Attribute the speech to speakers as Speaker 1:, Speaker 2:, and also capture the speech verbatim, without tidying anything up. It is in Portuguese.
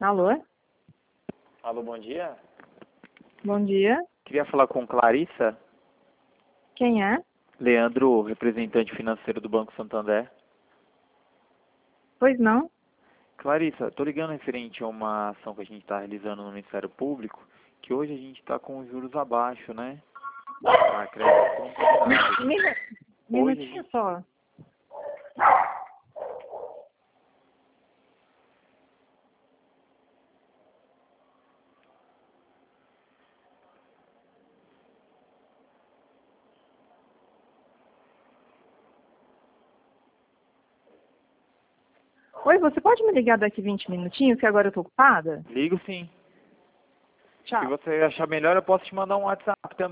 Speaker 1: Alô?
Speaker 2: Alô, bom dia.
Speaker 1: Bom dia.
Speaker 2: Queria falar com Clarissa.
Speaker 1: Quem é?
Speaker 2: Leandro, representante financeiro do Banco Santander.
Speaker 1: Pois não?
Speaker 2: Clarissa, estou ligando referente a uma ação que a gente está realizando no Ministério Público, que hoje a gente está com os juros abaixo, né? Para crédito consignado.
Speaker 1: Minu-
Speaker 2: Hoje a
Speaker 1: Minutinho
Speaker 2: gente...
Speaker 1: só. Oi, você pode me ligar daqui vinte minutinhos, que agora eu tô ocupada?
Speaker 2: Ligo sim.
Speaker 1: Tchau.
Speaker 2: Se você achar melhor, eu posso te mandar um WhatsApp também.